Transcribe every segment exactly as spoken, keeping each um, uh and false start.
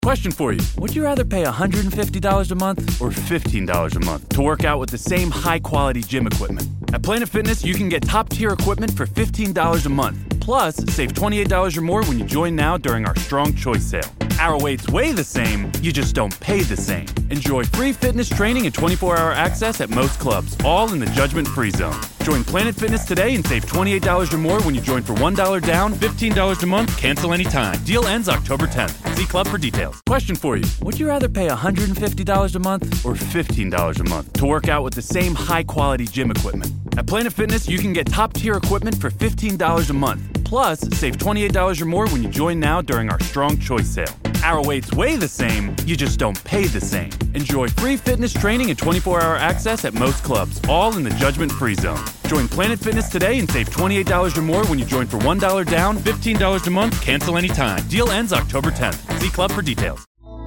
Question for you. Would you rather pay one hundred fifty dollars a month or fifteen dollars a month to work out with the same high-quality gym equipment? At Planet Fitness, you can get top-tier equipment for fifteen dollars a month. Plus, save twenty-eight dollars or more when you join now during our Strong Choice sale. Our weights weigh the same, you just don't pay the same. Enjoy free fitness training and twenty-four hour access at most clubs, all in the judgment-free zone. Join Planet Fitness today and save twenty-eight dollars or more when you join for one dollar down, fifteen dollars a month, cancel anytime. Deal ends October tenth. See club for details. Question for you. Would you rather pay one hundred fifty dollars a month or fifteen dollars a month to work out with the same high-quality gym equipment? At Planet Fitness, you can get top-tier equipment for fifteen dollars a month. Plus, save twenty-eight dollars or more when you join now during our Strong Choice sale. Our weights weigh the same, you just don't pay the same. Enjoy free fitness training and twenty-four hour access at most clubs, all in the judgment-free zone. Join Planet Fitness today and save twenty-eight dollars or more when you join for one dollar down, fifteen dollars a month, cancel anytime. Deal ends October tenth. See club for details.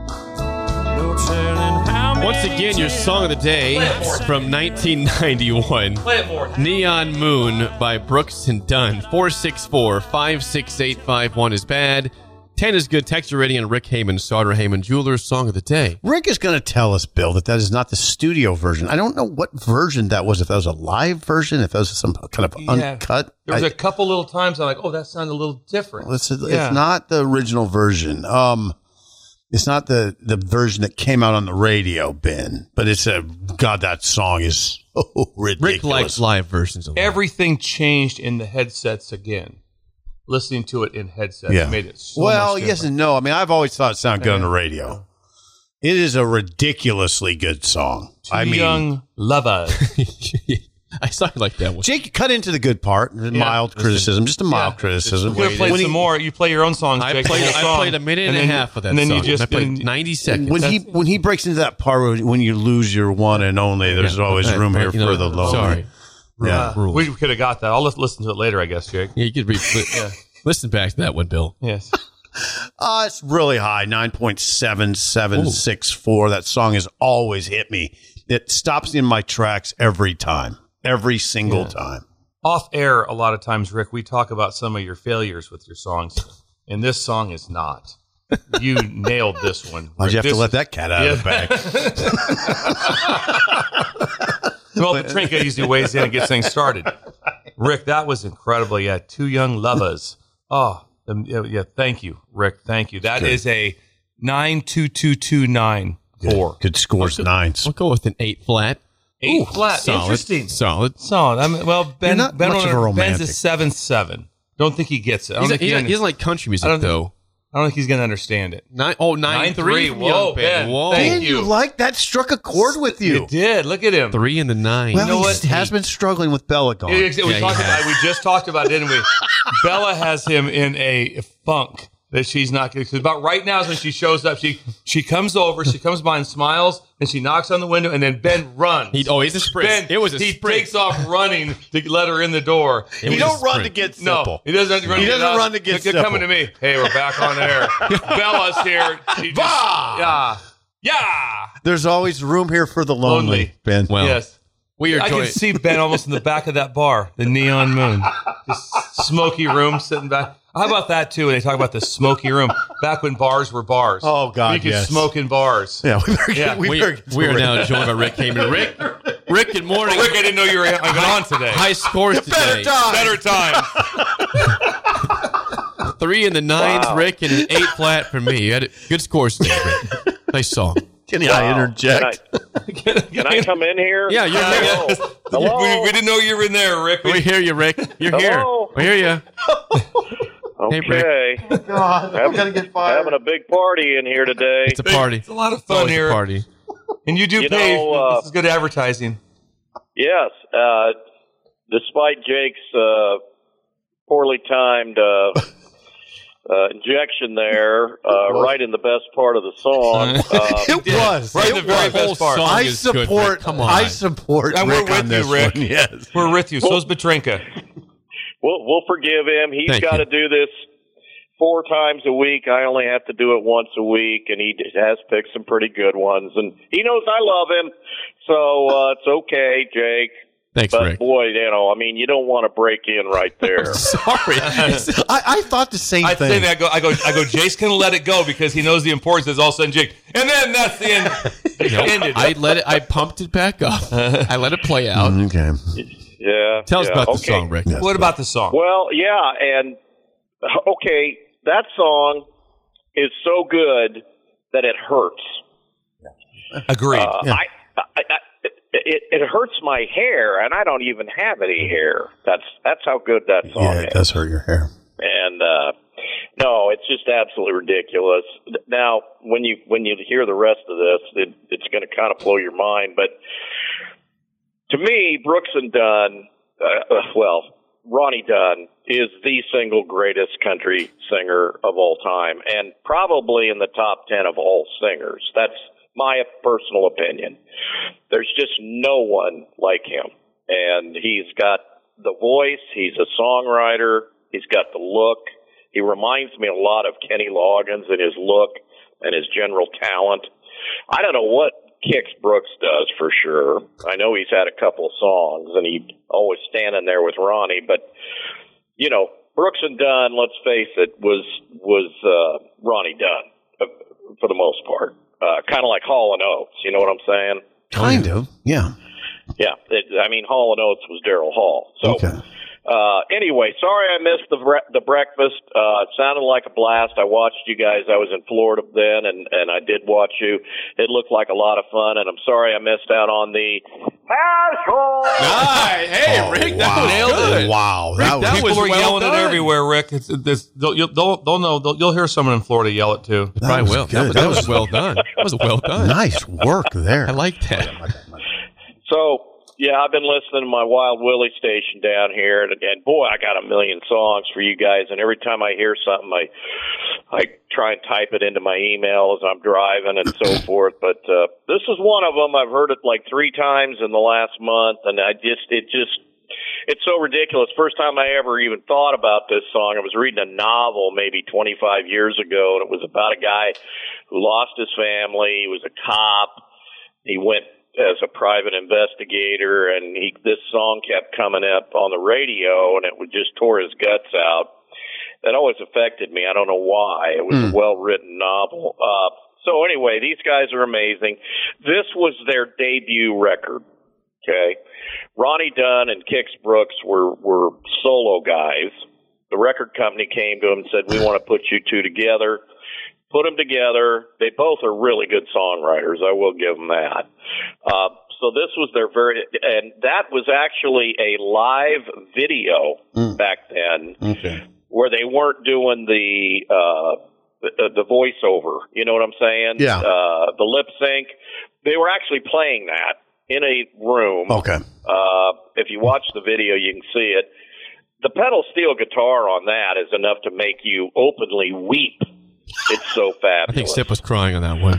Once again, your song of the day from nineteen ninety-one. Play it more. Neon Moon by Brooks and Dunn. four six four, five six eight five one is bad. ten is good. Text already on Rick Heyman, Sauter Heyman Jewelers song of the day. Rick is going to tell us, Bill, that that is not the studio version. I don't know what version that was. If that was a live version, if that was some kind of Yeah. uncut. There was I- a couple little times I'm like, oh, that sounded a little different. It's, it's Yeah. not the original version. Um, it's not the, the version that came out on the radio, Ben. But it's a God. That song is so ridiculous. Rick likes live versions of it. Everything changed in the headsets again. Listening to it in headsets Yeah. made it so well, much yes different. and no. I mean, I've always thought it sounded good on the radio. It is a ridiculously good song. Two I mean, young lovers. I started like that one. Jake, cut into the good part. The mild criticism, just a mild Yeah. criticism. You could have played When some he- more. You play your own songs, I Jake, played, the whole I song. played a minute and, then a you- half of that and then song. you just I played and- ninety seconds. When he when he breaks into that part where when you lose your one and only, there's Yeah. always Right, room right, here you know, for the lonely. Sorry. Yeah. Uh, Rules. we could have got that. I'll lis- listen to it later, I guess, Jake. Yeah, you could re- li- listen back to that one, Bill. Yes. Uh, it's really high, nine point seven seven six four. That song has always hit me. It stops in my tracks every time, every single Yeah. time. Off air, a lot of times, Rick, we talk about some of your failures with your songs, and this song is not. You nailed this one. Why'd you have This to let is- that cat out of the bag? Well, Petrinka usually weighs in and gets things started. Rick, that was incredible. Yeah, two young lovers. Oh, um, yeah, yeah, thank you, Rick. Thank you. That Good. is a nine two two two nine four. Good scores, nines. We'll go with an eight flat. Eight flat. Solid. Interesting. Solid. Solid. I mean, well, Ben, not Ben much of a Ben's romantic. a seven seven. Don't think he gets it. I don't He's think he, he, he under- doesn't like country music, I don't think- though. I don't think he's going to understand it. Nine, oh, nine, Nine three. three. from Whoa, Young Ben. Whoa. Thank Man, you you. like that struck a chord with you. It did. Look at him. Three and the nine. Well, know he what? has been struggling with Bella gone. We, we Yeah, he talked has. about. We just talked about, it, didn't we? Bella has him in a funk that she's not going to. About right now is when she shows up. She she comes over. She comes by and smiles, and she knocks on the window, and then Ben runs. He, oh, he's a sprint. Ben, it was a he sprint. takes off running to let her in the door. It You was don't a run sprint. to get No, simple. he doesn't run. He to doesn't get run to get They're simple. coming to me. Hey, we're back on air. Bella's here. She just, yeah, yeah. There's always room here for the lonely, Lonely. Ben. Well, Yes. we are I joined. can see Ben almost in the back of that bar, the Neon Moon. This smoky room sitting back. How about that, too, when they talk about the smoky room? Back when bars were bars. Oh, God, You could yes. smoke in bars. Yeah, we better get, Yeah, we we, better get to we are Rick. now joined by Rick Heyman. Rick, Rick, good morning. Rick, I didn't know you were even on today. High scores today. Better time. Three in the nines, Wow. Rick, and an eight flat for me. You had good scores today, Rick. Nice song. Can I interject? Can I, can I come in here? Yeah, you're Hello. here. Hello. We, we didn't know you were in there, Rick. We hear you, Rick. You're here. Hello. We hear you. Hey, Okay. God, I'm gonna get fired. Having a big party in here today. It's a party. It's a lot of It's fun always here. a party. And you do You pay. know, uh, this is good advertising. Yes. Uh, despite Jake's uh, poorly timed uh, uh, injection there, uh, right in the best part of the song. Uh, It was. Right in It the very was. best part. song I is good, Rick. support. Come on. I support And we're Rick on with you, this Rick. one. Yes. We're with you. So's Petrinka. we'll, we'll forgive him. He's Thank got you. to do this four times a week. I only have to do it once a week, and he has picked some pretty good ones. And he knows I love him, so uh, it's okay, Jake. Thanks, but Rick. boy, you know, I mean, you don't want to break in right there. Sorry. I, I thought the same I thing. think I go, I go, I go. Jake's gonna let it go because he knows the importance. Is all of a sudden Jake, and then that's the end. It No, ended. I let it. I pumped it back up. I let it play out. Okay. Yeah. Tell us yeah, about the okay. song, Rick. Yes. What about the song? Well, yeah, and okay, that song is so good that it hurts. Agreed. Uh, Yeah. I, I, I, it, it hurts my hair, and I don't even have any hair. That's that's how good that song Yeah, it is. does hurt your hair. And uh, no, it's just absolutely ridiculous. Now, when you when you hear the rest of this, it, it's going to kind of blow your mind. But to me, Brooks and Dunn, uh, well, Ronnie Dunn is the single greatest country singer of all time, and probably in the top ten of all singers. That's my personal opinion. There's just no one like him. And he's got the voice, he's a songwriter, he's got the look. He reminds me a lot of Kenny Loggins in his look and his general talent. I don't know what Kix Brooks does for sure. I know he's had a couple of songs and he's always standing there with Ronnie, but you know, Brooks and Dunn, let's face it, was was uh, Ronnie Dunn uh, for the most part. Uh, kind of like Hall and Oates, you know what I'm saying? Kind of, yeah. Yeah, it, I mean, Hall and Oates was Daryl Hall. So, Okay. uh, anyway, sorry I missed the bre- the breakfast. Uh, it sounded like a blast. I watched you guys. I was in Florida then, and, and I did watch you. It looked like a lot of fun, and I'm sorry I missed out on the Nice. Hey, Oh, Rick, that wow. was good. Wow. Rick, That was, that People was are well yelling done. it everywhere, Rick. It's, it's, they'll, you'll- they'll, they'll know. They'll, you'll hear someone in Florida yell it too. that Probably was will. good. That, was, that was well done. That was well done. nice work there. I like that. So, yeah, I've been listening to my Wild Willie station down here, and, and boy, I got a million songs for you guys. And every time I hear something, I I try and type it into my email as I'm driving and so forth. But uh, this is one of them. I've heard it like three times in the last month, and I just it just it's so ridiculous. First time I ever even thought about this song, I was reading a novel maybe twenty-five years ago, and it was about a guy who lost his family. He was a cop. He went as a private investigator, and he this song kept coming up on the radio, and it would just tore his guts out. That always affected me. I don't know why. It was Mm. a well-written novel. Uh, so anyway, these guys are amazing. This was their debut record. Okay, Ronnie Dunn and Kix Brooks were were solo guys. The record company came to them and said, "We want to put you two together." Put them together. They both are really good songwriters. I will give them that. Uh, so this was their very, and that was actually a live video Mm. back then, Okay. where they weren't doing the uh, the, the voiceover. You know what I'm saying? Yeah. Uh, the lip sync. They were actually playing that in a room. Okay. Uh, if you watch the video, you can see it. The pedal steel guitar on that is enough to make you openly weep. It's so fabulous. I think Sip was crying on that one.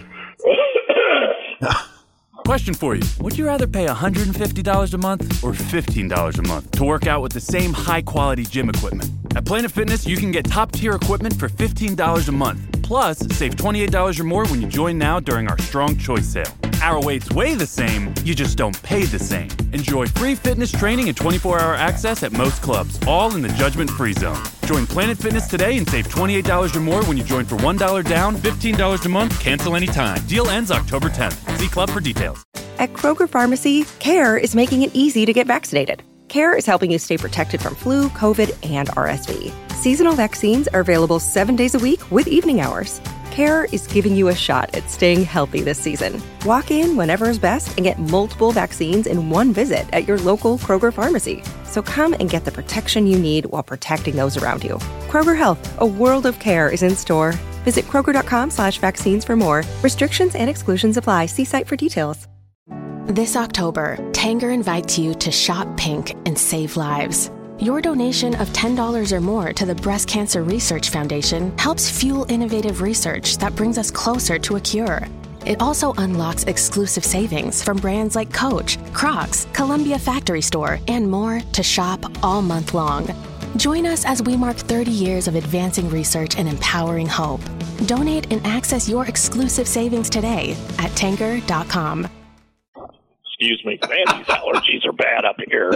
Question for you. Would you rather pay one hundred fifty dollars a month or fifteen dollars a month to work out with the same high-quality gym equipment? At Planet Fitness, you can get top-tier equipment for fifteen dollars a month. Plus, save twenty-eight dollars or more when you join now during our Strong Choice sale. Our weights weigh the same, you just don't pay the same. Enjoy free fitness training and twenty-four hour access at most clubs, all in the judgment-free zone. Join Planet Fitness today and save twenty-eight dollars or more when you join for one dollar down, fifteen dollars a month, cancel anytime. Deal ends October tenth. See club for details. At Kroger Pharmacy, CARE is making it easy to get vaccinated. CARE is helping you stay protected from flu, COVID, and R S V. Seasonal vaccines are available seven days a week with evening hours. CARE is giving you a shot at staying healthy this season. Walk in whenever is best and get multiple vaccines in one visit at your local Kroger pharmacy. So come and get the protection you need while protecting those around you. Kroger Health, a world of care, is in store. Visit kroger.com slash vaccines for more. Restrictions and exclusions apply. See site for details. This October, Tanger invites you to shop pink and save lives. Your donation of ten dollars or more to the Breast Cancer Research Foundation helps fuel innovative research that brings us closer to a cure. It also unlocks exclusive savings from brands like Coach, Crocs, Columbia Factory Store, and more to shop all month long. Join us as we mark thirty years of advancing research and empowering hope. Donate and access your exclusive savings today at tanger dot com. Excuse me. Man, these allergies are bad up here.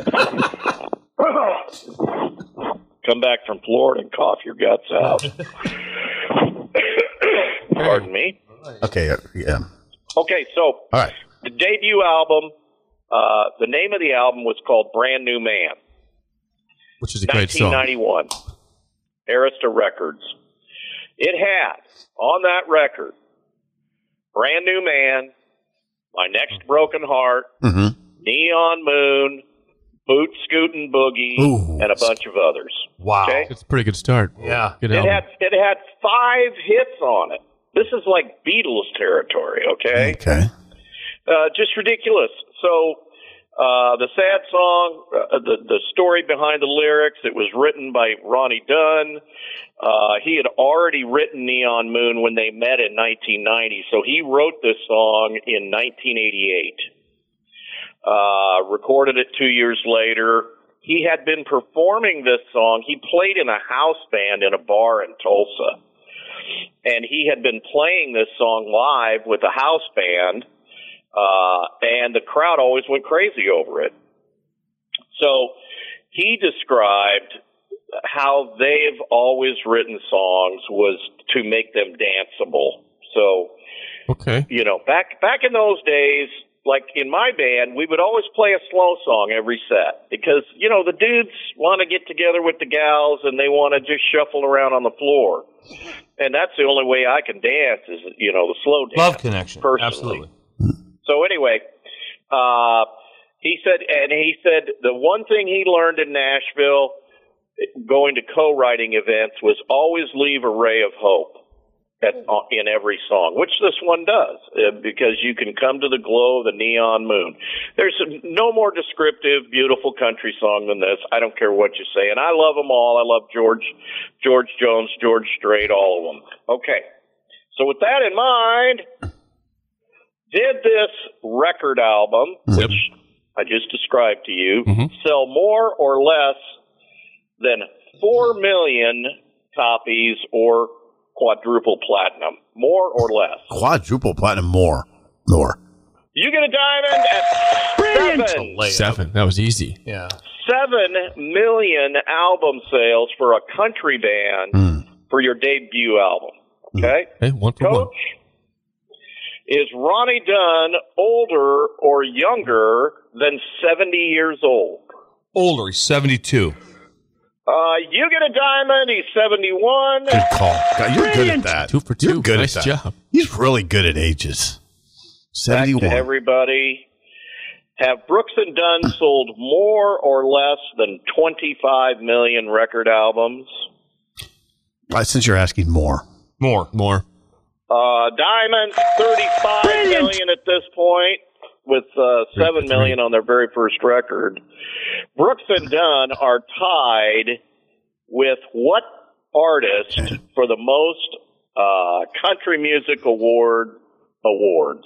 Come back from Florida and cough your guts out. Pardon me. Okay, uh, yeah. Okay, so All right. the debut album, uh, the name of the album was called Brand New Man. Which is a great song. nineteen ninety-one. Arista Records. It had, on that record, Brand New Man, My Next Broken Heart, Mm-hmm. Neon Moon, Boot Scootin' Boogie, Ooh. and a bunch of others. Wow. Okay? It's a pretty good start. Yeah. Good It album. had it had five hits on it. This is like Beatles territory, okay? Okay. Uh, just ridiculous. So uh, the sad song, uh, the the story behind the lyrics, it was written by Ronnie Dunn. Uh, he had already written Neon Moon when they met in nineteen ninety, so he wrote this song in nineteen eighty-eight. Uh, recorded it two years later. He had been performing this song. He played in a house band in a bar in Tulsa. And he had been playing this song live with a house band, uh, and the crowd always went crazy over it. So he described how they've always written songs was to make them danceable. So, Okay. you know, back back in those days, like in my band, we would always play a slow song every set because, you know, the dudes want to get together with the gals and they want to just shuffle around on the floor. And that's the only way I can dance is, you know, the slow dance. Love connection. Personally. Absolutely. So anyway, uh, he said, and he said the one thing he learned in Nashville going to co-writing events was always leave a ray of hope at, in every song, which this one does, uh, because you can come to the glow of the neon moon. There's no more descriptive, beautiful country song than this. I don't care what you say. And I love them all. I love George, George Jones, George Strait, all of them. Okay. So with that in mind, did this record album, Yep. which I just described to you, Mhm. sell more or less than four million copies or quadruple platinum? More or less? Quadruple platinum, more. More. You get a diamond at seven. Seven. That was easy. Yeah. Seven million album sales for a country band Mm. for your debut album. Okay? Hey, one for one. Coach, is Ronnie Dunn older or younger than seventy years old? Older. He's seventy-two. Uh, you get a diamond. He's seventy-one. Good call. God, you're good at that. Two for two. You're good Nice at that. job. He's really good at ages. Back seventy-one. to everybody. Have Brooks and Dunn sold more or less than twenty-five million record albums? Uh, since you're asking more. More. More. Uh, Diamonds, thirty-five million at this point, with uh, seven million on their very first record. Brooks and Dunn are tied with what artist for the most uh, country music award awards?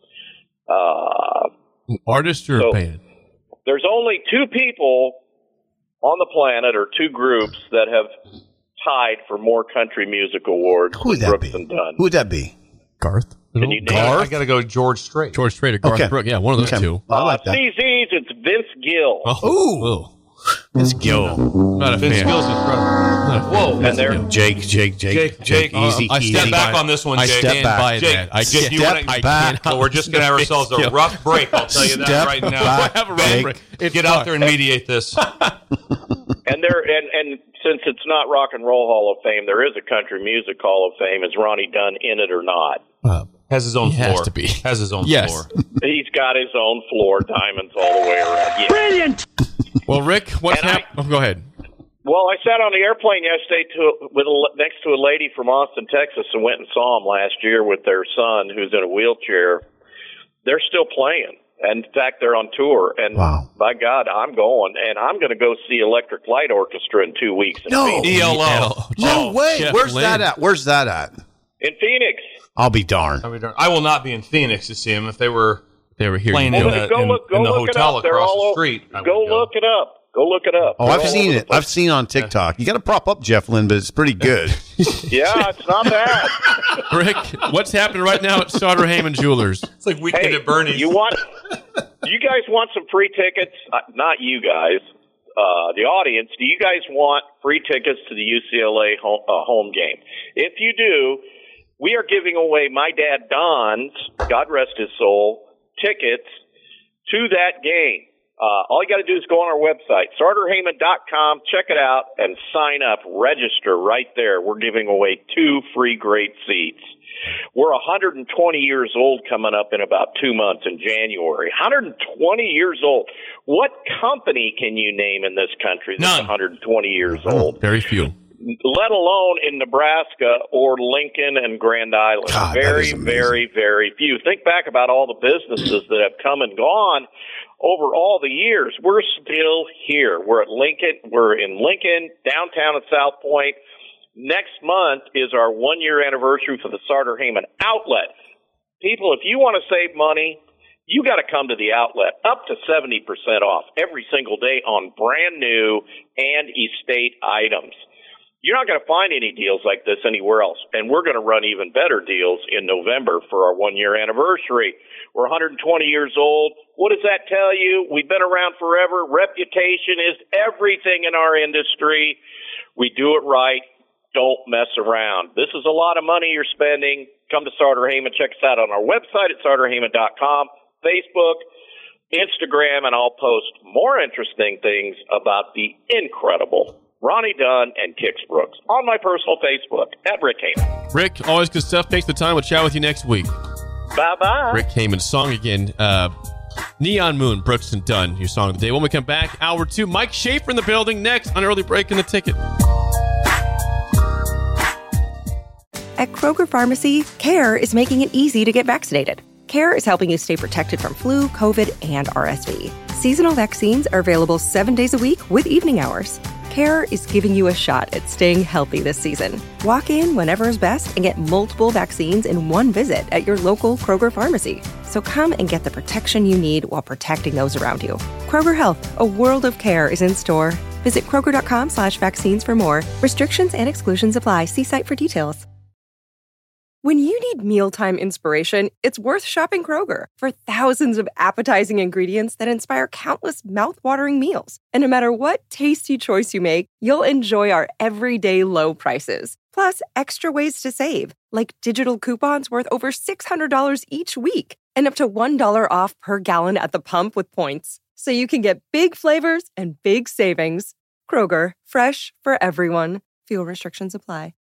Uh, Artist or So- band? there's only two people on the planet, or two groups, that have tied for more country music awards Who would than that Brooks be? and Dunn. Who would that be? Garth? Can you name I got to go George Strait. George Strait or Garth Okay. Brooks. Yeah, one of those Okay. two. I like that. C Z's, it's Vince Gill. Oh. Let's go. Not a Vince fan. Gill's incredible. Not a fan. Whoa. And they're Jake, Jake, Jake, Jake, Jake, easy, I easy. Step back on this one, I Jake. stand back. by Jake, that. I Jake, can't- you Step wanna- I back. can't- So we're just going to have ourselves a rough break. I'll tell you that Step right now. back. Have a rough Jake. break. It's Get out fun. there and mediate this. And there, and, and since it's not Rock and Roll Hall of Fame, there is a Country Music Hall of Fame. Is Ronnie Dunn in it or not? Uh, Has his own He floor. has to be. Has his own Yes. floor. He's got his own floor, diamonds all the way around. Yeah. well, Rick, what's And I- happening? Oh, go ahead. Well, I sat on the airplane yesterday to with a, next to a lady from Austin, Texas, and went and saw them last year with their son, who's in a wheelchair. They're still playing. And in fact, they're on tour. And Wow. by God, I'm going. And I'm going to go see Electric Light Orchestra in two weeks. In No. Phoenix. E L O. No way. Jeff Where's Lynne. that at? Where's that at? In Phoenix. I'll be darned. I mean, I will not be in Phoenix to see him if they were They were here. playing You in know. the, go in, look, go in the look it hotel up. They're across all the over- street. I would Go look it up. Go look it up. Oh, They're I've all seen over it. the place. I've seen on TikTok. You got to prop up Jeff Lynne, but it's pretty good. Yeah, it's not bad. Rick, what's happening right now at Sauter Heyman Jewelers? It's like Weekend Hey, at Bernie's. you want? You guys want some free tickets? Uh, not you guys. Uh, the audience. Do you guys want free tickets to the U C L A home, uh, home game? If you do, we are giving away my dad Don's, God rest his soul, tickets to that game. Uh, all you got to do is go on our website, Sauter Heyman dot com, check it out, and sign up. Register right there. We're giving away two free great seats. We're one hundred twenty years old coming up in about two months in January. one hundred twenty years old. What company can you name in this country that's None. one hundred twenty years old? Very few. Let alone in Nebraska or Lincoln and Grand Island. God, that very, is amazing. very, very few. Think back about all the businesses that have come and gone over all the years. We're still here. We're at Lincoln. We're in Lincoln, downtown at South Point. Next month is our one-year anniversary for the Sauter Heyman outlet. People, if you want to save money, you got to come to the outlet. Up to seventy percent off every single day on brand new and estate items. You're not going to find any deals like this anywhere else. And we're going to run even better deals in November for our one-year anniversary. We're one hundred twenty years old. What does that tell you? We've been around forever. Reputation is everything in our industry. We do it right. Don't mess around. This is a lot of money you're spending. Come to Sauter Heyman. Check us out on our website at Sauter Heyman dot com, Facebook, Instagram, and I'll post more interesting things about the incredible Ronnie Dunn and Kix Brooks on my personal Facebook at Rick Heyman. Rick, always good stuff. Thanks for the time. We'll chat with you next week. Bye-bye. Rick Heyman's song again. Uh, Neon Moon, Brooks and Dunn, your song of the day. When we come back, hour two, Mike Schaefer in the building next on Early Break in the Ticket. At Kroger Pharmacy, CARE is making it easy to get vaccinated. CARE is helping you stay protected from flu, COVID, and R S V. Seasonal vaccines are available seven days a week with evening hours. CARE is giving you a shot at staying healthy this season. Walk in whenever is best and get multiple vaccines in one visit at your local Kroger Pharmacy. So come and get the protection you need while protecting those around you. Kroger Health, a world of care is in store. Visit Kroger.com slash vaccines for more. Restrictions and exclusions apply. See site for details. When you need mealtime inspiration, it's worth shopping Kroger for thousands of appetizing ingredients that inspire countless mouth-watering meals. And no matter what tasty choice you make, you'll enjoy our everyday low prices. Plus, extra ways to save, like digital coupons worth over six hundred dollars each week and up to one dollar off per gallon at the pump with points. So you can get big flavors and big savings. Kroger, fresh for everyone. Fuel restrictions apply.